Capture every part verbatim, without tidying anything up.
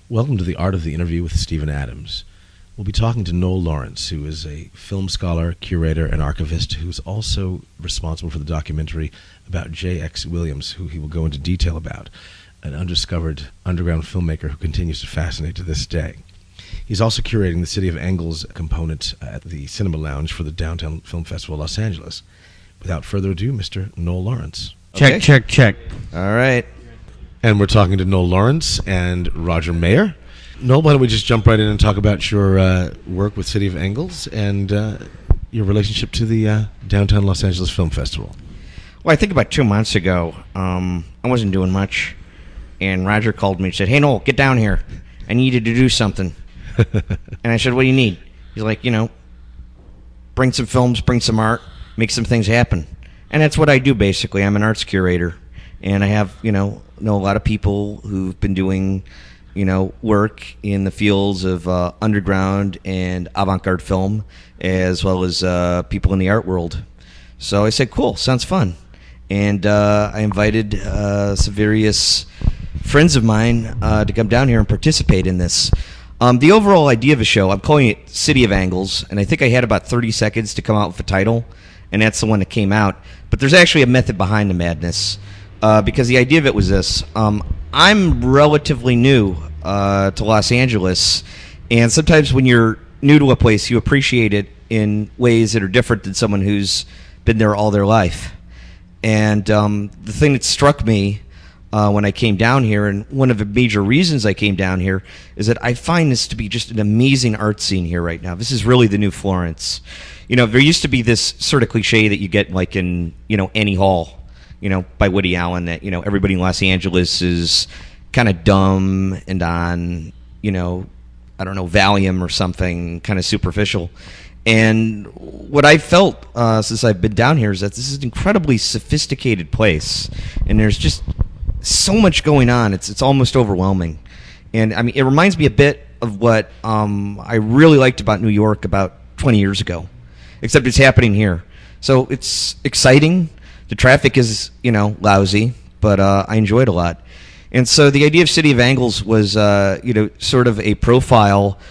Welcome to the Art of the Interview with Stephen Adams. We'll be talking to Noel Lawrence, who is a film scholar, curator, and archivist who's also responsible for the documentary about J X. Williams, who he will go into detail about, an undiscovered underground filmmaker who continues to fascinate to this day. He's also curating the City of Angles component at the Cinema Lounge for the Downtown Film Festival of Los Angeles. Without further ado, Mister Noel Lawrence. Check, Okay. check, check. All right. And we're talking to Noel Lawrence and Roger Mayer. Noel, why don't we just jump right in and talk about your uh, work with City of Angles and uh, your relationship to the uh, Downtown Los Angeles Film Festival? Well, I think about two months ago, um, I wasn't doing much, and Roger called me and said, "Hey, Noel, get down here. I need you to do something." And I said, "What do you need?" He's like, you know, bring some films, bring some art, make some things happen. And that's what I do, basically. I'm an arts curator, and I have, you know, know a lot of people who've been doing, you know, work in the fields of uh, underground and avant-garde film, as well as uh, people in the art world. So I said, cool, sounds fun. And uh, I invited uh, some various friends of mine uh, to come down here and participate in this. Um, the overall idea of the show, I'm calling it City of Angles, and I think I had about thirty seconds to come out with a title, and that's the one that came out. But there's actually a method behind the madness. Uh, because the idea of it was this. Um, I'm relatively new uh, to Los Angeles, and sometimes when you're new to a place, you appreciate it in ways that are different than someone who's been there all their life. And um, the thing that struck me uh, when I came down here, and one of the major reasons I came down here, is that I find this to be just an amazing art scene here right now. This is really the new Florence. You know, there used to be this sort of cliche that you get like in, you know, Annie Hall, you know, by Woody Allen, that, you know, everybody in Los Angeles is kind of dumb and on, you know, I don't know, Valium or something, kind of superficial. And what I felt uh, since I've been down here is that this is an incredibly sophisticated place, and there's just so much going on. It's it's almost overwhelming. And, I mean, it reminds me a bit of what um, I really liked about New York about twenty years ago, except it's happening here. So it's exciting. The traffic is, you know, lousy, but uh, I enjoy it a lot. And so the idea of City of Angles was, uh, you know, sort of a profile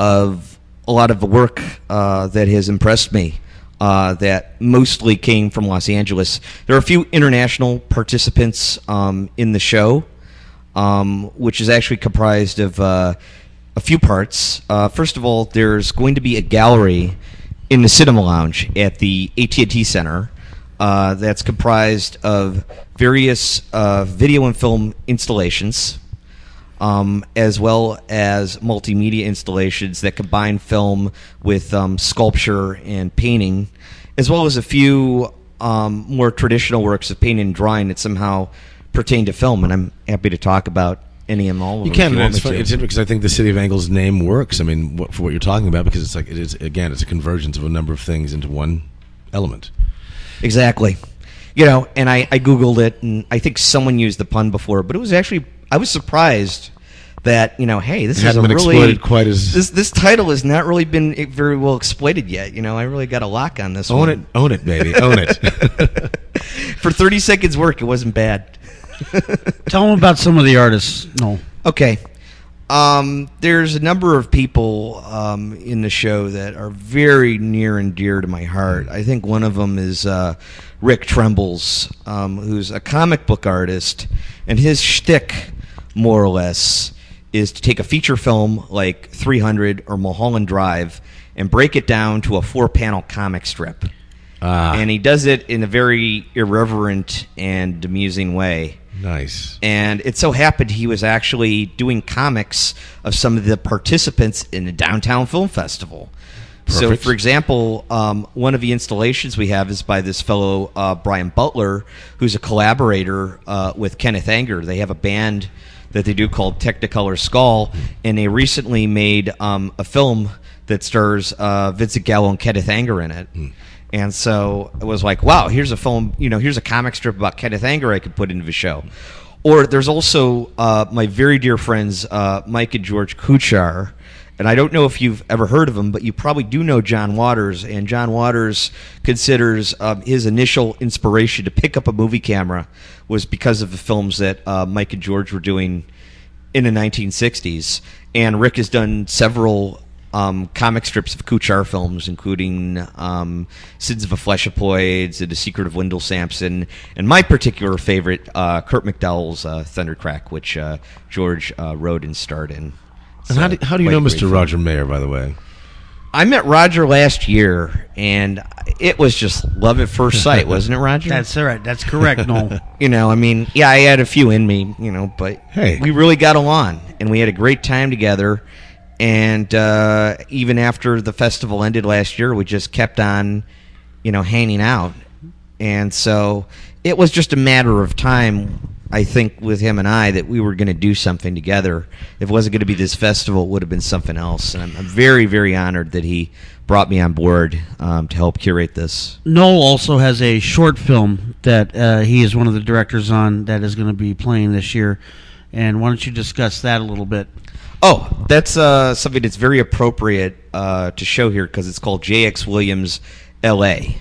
of a lot of the work uh, that has impressed me, uh, that mostly came from Los Angeles. There are a few international participants um, in the show, um, which is actually comprised of uh, a few parts. Uh, first of all, there's going to be a gallery in the Cinema Lounge at the A T and T Center. Uh, that's comprised of various uh, video and film installations, um, as well as multimedia installations that combine film with um, sculpture and painting, as well as a few um, more traditional works of painting and drawing that somehow pertain to film. And I'm happy to talk about any and all of You them. can. if It's, want me funny, to. it's interesting because I think the City of Angles name works. I mean, what, for what you're talking about, because it's like it is again, it's a convergence of a number of things into one element. Exactly. You know, and I, I Googled it, and I think someone used the pun before, but it was actually, I was surprised that, you know, hey, this It is hadn't a been really, exploited quite as- this this title has not really been very well exploited yet. You know, I really got a lock on this Own one. it, own it, baby, own it. For thirty seconds work, it wasn't bad. Tell them about some of the artists. No. Okay. Um, there's a number of people um, in the show that are very near and dear to my heart. I think one of them is uh, Rick Trembles, um, who's a comic book artist, and his shtick, more or less, is to take a feature film like three hundred or Mulholland Drive and break it down to a four-panel comic strip. Ah, And he does it in a very irreverent and amusing way. nice. And it so happened he was actually doing comics of some of the participants in the Downtown Film Festival. So, Perfect. for example, um, one of the installations we have is by this fellow, uh, Brian Butler, who's a collaborator uh, with Kenneth Anger. They have a band that they do called Technicolor Skull, and they recently made um, a film that stars uh, Vincent Gallo and Kenneth Anger in it. Hmm. And so it was like, wow, here's a film, you know, here's a comic strip about Kenneth Anger I could put into the show. Or there's also uh, my very dear friends, uh, Mike and George Kuchar. And I don't know if you've ever heard of them, but you probably do know John Waters. And John Waters considers um, his initial inspiration to pick up a movie camera was because of the films that uh, Mike and George were doing in the nineteen sixties. And Rick has done several um, comic strips of Kuchar films, including um, Sins of a Fleshopoids and The Secret of Wendell Sampson, and my particular favorite, uh, Kurt McDowell's uh, Thundercrack, which uh, George uh, wrote and starred in. And So, how do, how do you quite know a great Mister film. Roger Mayer, by the way? I met Roger last year, and it was just love at first sight, wasn't it, Roger? That's all right. That's correct, Noel. You know, I mean, yeah, I had a few in me, you know, but Hey. we really got along, and we had a great time together. And uh, even after the festival ended last year, we just kept on, you know, hanging out. And so it was just a matter of time, I think, with him and I, that we were going to do something together. If it wasn't going to be this festival, it would have been something else. And I'm, I'm very, very honored that he brought me on board um, to help curate this. Noel also has a short film that uh, he is one of the directors on that is going to be playing this year. And why don't you discuss that a little bit? Oh, that's uh, something that's very appropriate uh, to show here because it's called J X Williams L A.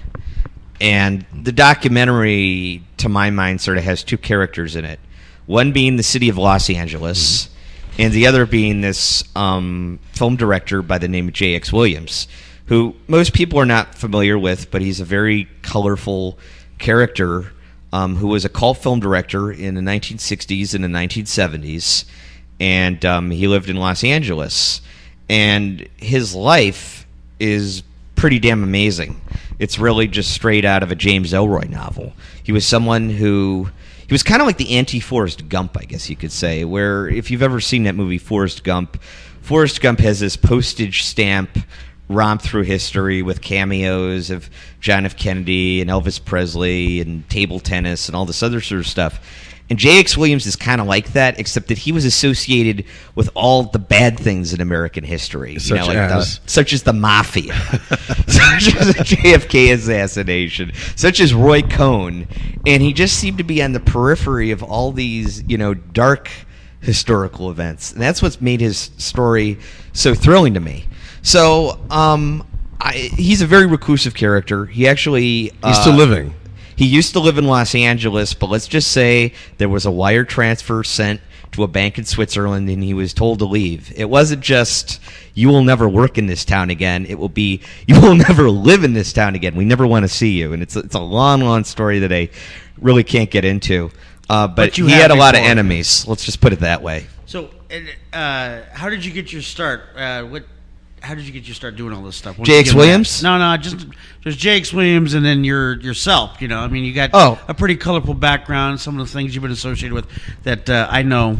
And the documentary, to my mind, sort of has two characters in it. One being the city of Los Angeles, mm-hmm. and the other being this um, film director by the name of J X Williams, who most people are not familiar with, but he's a very colorful character um, who was a cult film director in the nineteen sixties and the nineteen seventies. And um, he lived in Los Angeles. And his life is pretty damn amazing. It's really just straight out of a James Ellroy novel. He was someone who... He was kind of like the anti-Forrest Gump, I guess you could say, where if you've ever seen that movie Forrest Gump, Forrest Gump has this postage stamp romp through history with cameos of John F. Kennedy and Elvis Presley and table tennis and all this other sort of stuff. And J X Williams is kind of like that, except that he was associated with all the bad things in American history, Such you know, like as? the, such as the mafia, such as the J F K assassination, such as Roy Cohn, and he just seemed to be on the periphery of all these, you know, dark historical events, and that's what's made his story so thrilling to me. So, um, I, he's a very reclusive character. He actually He's uh, still living. He used to live in Los Angeles, but let's just say there was a wire transfer sent to a bank in Switzerland and he was told to leave. It wasn't just, you will never work in this town again. It will be, you will never live in this town again. We never want to see you. And it's, it's a long, long story that I really can't get into. Uh, but But you he have had a lot of before. enemies. Let's just put it that way. So, uh, how did you get your start? Uh, what? How did you get your start doing all this stuff? When J did X you get into Williams? that? No, no, just just J X Williams, and then your yourself. You know, I mean, you got Oh. a pretty colorful background. Some of the things you've been associated with that uh, I know.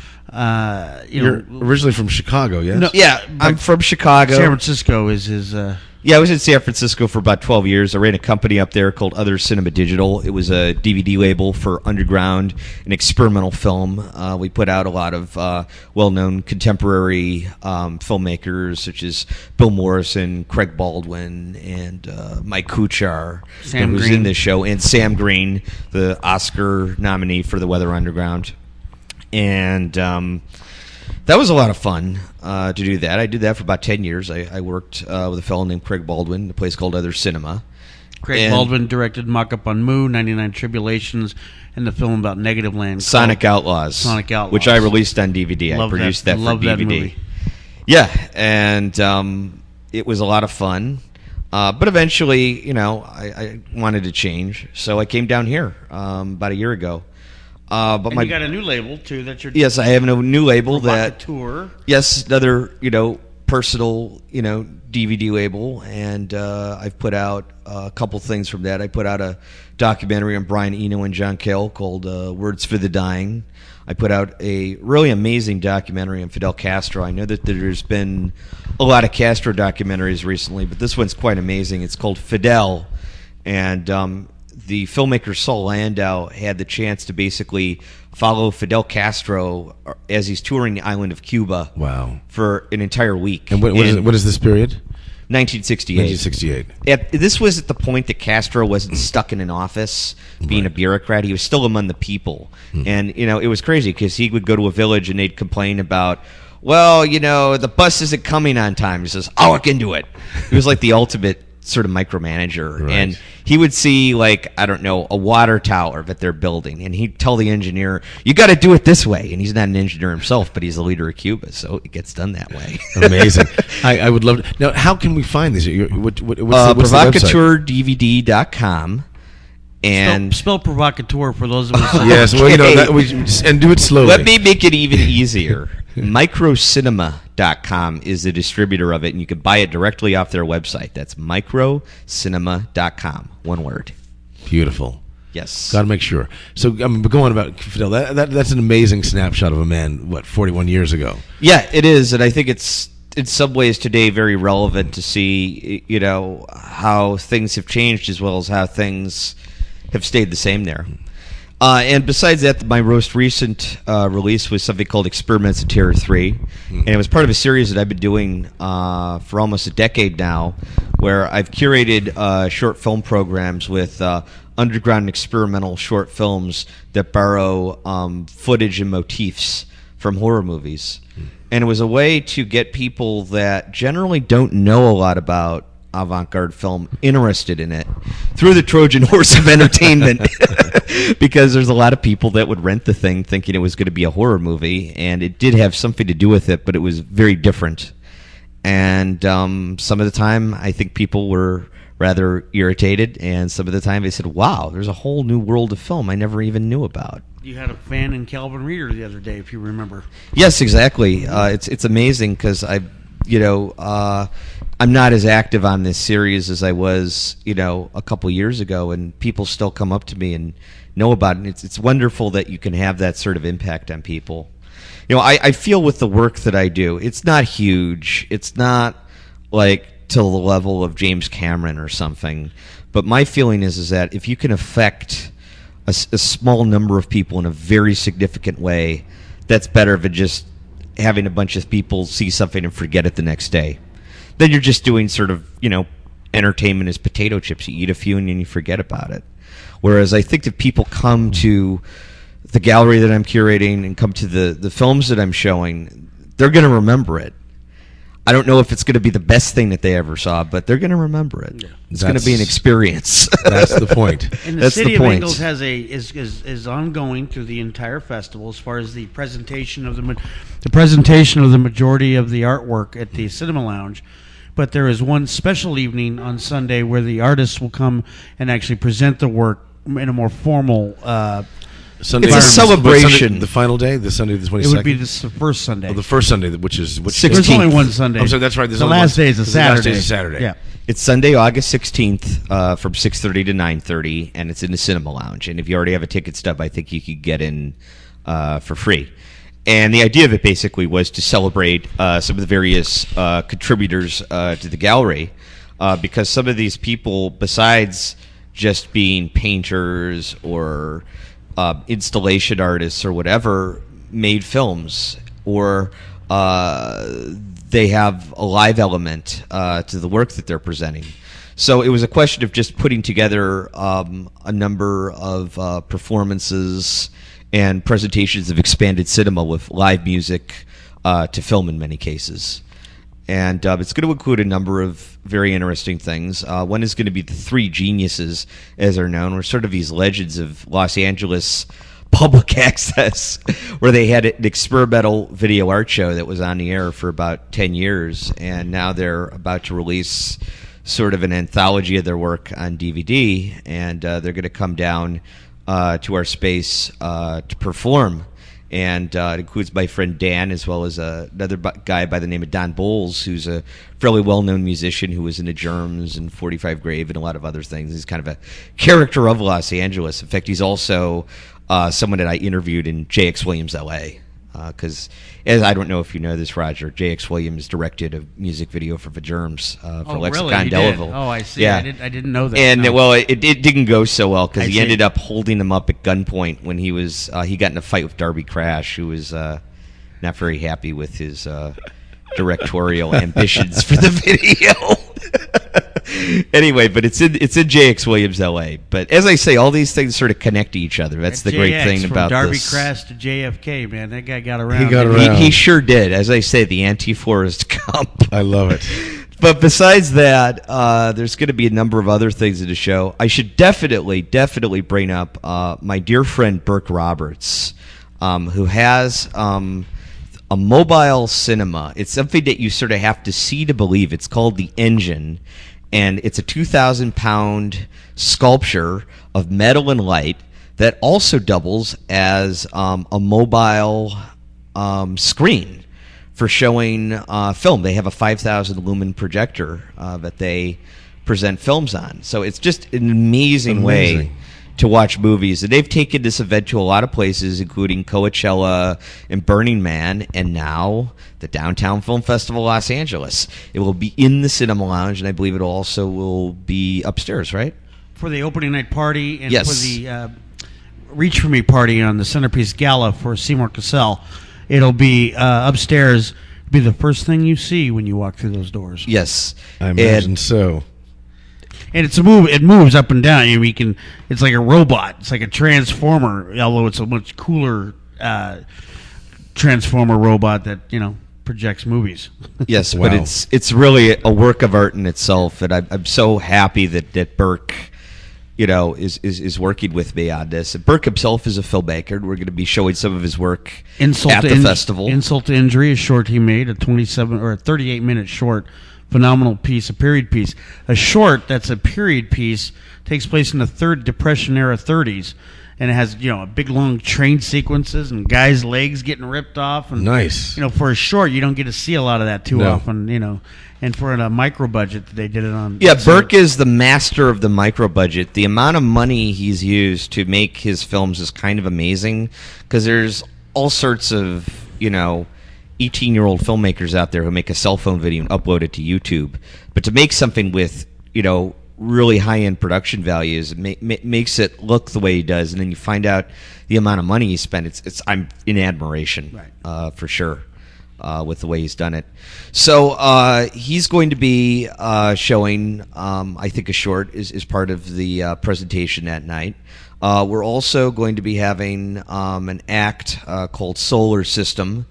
Uh, you You're know, originally from Chicago, yes? No, Yeah, I'm from Chicago. San Francisco is his. Uh, Yeah, I was in San Francisco for about twelve years. I ran a company up there called Other Cinema Digital. It was a D V D label for underground and experimental film. Uh, we put out a lot of uh, well-known contemporary um, filmmakers such as Bill Morrison, Craig Baldwin, and uh, Mike Kuchar, Sam who's Green. in this show, and Sam Green, the Oscar nominee for The Weather Underground. And... Um, That was a lot of fun uh, to do that. I did that for about ten years. I, I worked uh, with a fellow named Craig Baldwin in a place called Other Cinema. Craig And Baldwin directed Mock Up on Moo, ninety-nine Tribulations, and the film about Negative Land. Sonic called Outlaws. Sonic Outlaws. Which I released on D V D. Love I produced that, love for that D V D. movie. Yeah, and um, it was a lot of fun. Uh, but eventually, you know, I, I wanted to change. So I came down here um, about a year ago. Uh, but And my you got a new label, too, that you're Yes, I have a new label that... tour. Yes, another, you know, personal, you know, D V D label, and uh, I've put out uh, a couple things from that. I put out a documentary on Brian Eno and John Cale called uh, Words for the Dying. I put out a really amazing documentary on Fidel Castro. I know that there's been a lot of Castro documentaries recently, but this one's quite amazing. It's called Fidel, and um, the filmmaker Saul Landau had the chance to basically follow Fidel Castro as he's touring the island of Cuba. Wow. For an entire week. And what, what, is, In what is this period? nineteen sixty-eight. nineteen sixty-eight. At, this was at the point that Castro wasn't stuck in an office being Right. a bureaucrat. He was still among the people. Hmm. And, you know, it was crazy because he would go to a village and they'd complain about, well, you know, the bus isn't coming on time. He says, I'll look into it. He was like the ultimate sort of micromanager, Right. and he would see, like, I don't know, a water tower that they're building, and he'd tell the engineer, "You got to do it this way." And he's not an engineer himself, but he's the leader of Cuba, so it gets done that way. Amazing. I, I would love to. Now, how can we find these? Your- What, what, what's uh, the, what's the website? provocateur D V D dot com. And spell, spell provocateur for those of us. that- Yes, well, you know, Okay. that, we, and do it slowly. let me make it even easier. microcinema dot com is the distributor of it, and you can buy it directly off their website. That's microcinema dot com. One word. Beautiful. Yes. Got to make sure. So, I mean, but go on about Fidel. That, that that's an amazing snapshot of a man. What, forty-one years ago? Yeah, it is, and I think it's in some ways today very relevant to see, you know, how things have changed as well as how things have stayed the same there. Uh, and besides that, my most recent uh, release was something called Experiments of Terror three, and it was part of a series that I've been doing uh, for almost a decade now, where I've curated uh, short film programs with uh, underground experimental short films that borrow um, footage and motifs from horror movies. And it was a way to get people that generally don't know a lot about avant-garde film interested in it through the Trojan horse of entertainment. Because there's a lot of people that would rent the thing thinking it was going to be a horror movie, and it did have something to do with it, but it was very different. And um, some of the time, I think people were rather irritated, and some of the time they said, wow, there's a whole new world of film I never even knew about. You had a fan in Calvin Reader the other day, if you remember. Yes, exactly. Uh, it's it's amazing because I, you know, uh, I'm not as active on this series as I was, you know, a couple years ago, and people still come up to me and know about it. And it's it's wonderful that you can have that sort of impact on people. You know, I, I feel with the work that I do, it's not huge. It's not like to the level of James Cameron or something. But my feeling is is that if you can affect a, a small number of people in a very significant way, that's better than just having a bunch of people see something and forget it the next day. Then you're just doing sort of, you know, entertainment as potato chips. You eat a few and then you forget about it. Whereas I think that people come to the gallery that I'm curating and come to the, the films that I'm showing, they're going to remember it. I don't know if it's going to be the best thing that they ever saw, but they're going to remember it. Yeah. It's going to be an experience. That's the point. And the That's City the of point. Ingalls has a is, is is ongoing through the entire festival as far as the presentation of the ma- the presentation of the majority of the artwork at the Cinema Lounge. But there is one special evening on Sunday where the artists will come and actually present the work in a more formal. Uh, Sunday, It's a celebration. Sunday, the final day, the Sunday, the it twenty-second. would be this, the first Sunday. Oh, the first Sunday, which is which Sixteenth. There's only one Sunday. I'm sorry, that's right. There's the only last one- day is a the last day Saturday. is a Saturday. Yeah. It's Sunday, August sixteenth, uh, from six thirty to nine thirty, and it's in the Cinema Lounge. And if you already have a ticket stub, I think you could get in uh, for free. And the idea of it basically was to celebrate uh, some of the various uh, contributors uh, to the gallery, uh, because some of these people, besides just being painters or uh, installation artists or whatever, made films, or uh, they have a live element uh, to the work that they're presenting. So it was a question of just putting together um, a number of uh, performances and presentations of expanded cinema with live music uh, to film in many cases. And uh, it's going to include a number of very interesting things. Uh, one is going to be the Three Geniuses, as they're known, or sort of these legends of Los Angeles public access, where they had an experimental video art show that was on the air for about ten years, and now they're about to release sort of an anthology of their work on D V D, and uh, they're going to come down uh, to our space uh, to perform. And uh, it includes my friend Dan, as well as uh, another bu- guy by the name of Don Bowles, who's a fairly well-known musician who was in the Germs and forty-five Grave and a lot of other things. He's kind of a character of Los Angeles. In fact, he's also uh, someone that I interviewed in J X Williams L A, because, as I don't know if you know this, Roger, J X Williams directed a music video for the Germs uh, for Oh, Lexicon really? He did? Delaval. Oh, I see. Yeah. I, did, I didn't know that. And No. well, it, it didn't go so well because I he see. ended up holding them up at gunpoint when he was uh, he got in a fight with Darby Crash, who was uh, not very happy with his uh, directorial ambitions for the video. Anyway, but it's in it's in J X Williams L A. But as I say, all these things sort of connect to each other. That's That the great J X thing from about Darby this. Crash to J F K, man, that guy got around. He got didn't around. He, he sure did. As I say, the anti-Forrest Gump. I love it. But besides that, uh, there's going to be a number of other things at the show. I should definitely, definitely bring up uh, my dear friend Burke Roberts, um, who has um, a mobile cinema. It's something that you sort of have to see to believe. It's called The Engine, and it's a two thousand pound sculpture of metal and light that also doubles as um, a mobile um, screen for showing uh, film. They have a five thousand lumen projector uh, that they present films on. So it's just an amazing, Amazing. way to watch movies. And they've taken this event to a lot of places, including Coachella and Burning Man, and now the Downtown Film Festival Los Angeles. It will be in the Cinema Lounge, and I believe it also will be upstairs, right? For the opening night party and Yes. for the uh, Reach For Me party on the Centerpiece Gala for Seymour Cassell, it'll be uh, upstairs. Be the first thing you see when you walk through those doors. Yes. I imagine And so. And it's a move. It moves up and down. You know, we can. It's like a robot. It's like a transformer. Although it's a much cooler uh, transformer robot that you know projects movies. Yes, Wow. but it's it's really a work of art in itself, and I'm I'm so happy that, that Burke, you know, is, is, is working with me on this. And Burke himself is a filmmaker, and we're going to be showing some of his work Insult at to the In- festival. Insult to Injury, a short he made, a twenty-seven or a thirty-eight minute short, phenomenal piece, a period piece. A short that's a period piece takes place in the third Depression era thirties, and it has you know a big long train sequences and guys' legs getting ripped off. And Nice. you know, for a short, you don't get to see a lot of that too No. often. You know, and for a micro budget, they did it on. Yeah, Burke is the master of the micro budget. The amount of money he's used to make his films is kind of amazing, because there's all sorts of, you know, eighteen-year-old filmmakers out there who make a cell phone video and upload it to YouTube. But to make something with, you know, really high-end production values, it ma- ma- makes it look the way he does, and then you find out the amount of money he spent. It's, it's I'm in admiration, Right. uh, for sure. Uh, with the way he's done it. So uh, he's going to be uh, showing, um, I think, a short is, is part of the uh, presentation that night. Uh, we're also going to be having um, an act uh, called Solar System,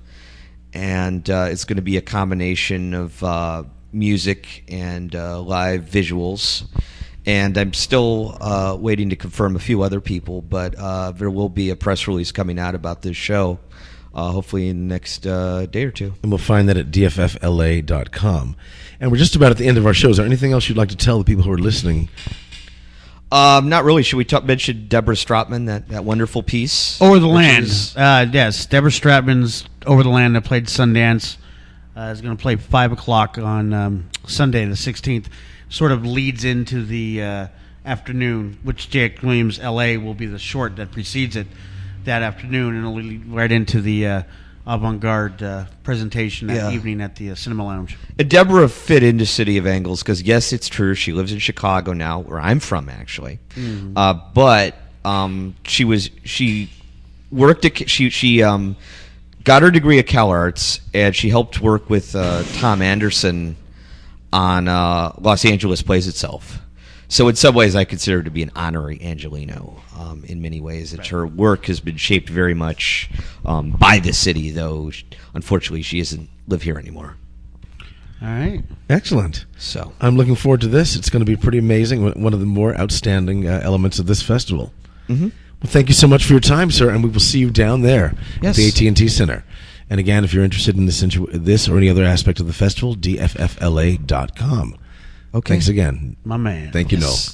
and uh, it's going to be a combination of uh, music and uh, live visuals. And I'm still uh, waiting to confirm a few other people, but uh, there will be a press release coming out about this show. Uh, hopefully in the next uh, day or two. And we'll find that at D F F L A dot com. And we're just about at the end of our show. Is there anything else you'd like to tell the people who are listening? Um, not really. Should we talk, mention Deborah Stropman, that, that wonderful piece? Over the Which Land. is- Uh, yes, Deborah Stratman's Over the Land that played Sundance uh, is going to play five o'clock on um, Sunday the sixteenth. Sort of leads into the uh, afternoon, which Jake Williams L A will be the short that precedes it that afternoon, and it'll lead right into the uh, avant-garde uh, presentation that Yeah. evening at the uh, Cinema Lounge. And Deborah fit into City of Angles because, yes, it's true. She lives in Chicago now, where I'm from, actually. Mm-hmm. Uh, but um, she was she worked at she she um, got her degree at CalArts, and she helped work with uh, Tom Anderson on uh, Los Angeles Plays Itself. So in some ways, I consider her to be an honorary Angelino. Um, in many ways, it's her work has been shaped very much um, by the city, though unfortunately she doesn't live here anymore. All right. Excellent. So I'm looking forward to this. It's going to be pretty amazing. One of the more outstanding uh, elements of this festival. Mhm. Well, thank you so much for your time, sir, and we will see you down there Yes. at the A T and T Center. And again, if you're interested in this, this or any other aspect of the festival, D F F L A dot com. okay. Thanks again. My man. Thank you, Yes. Noel.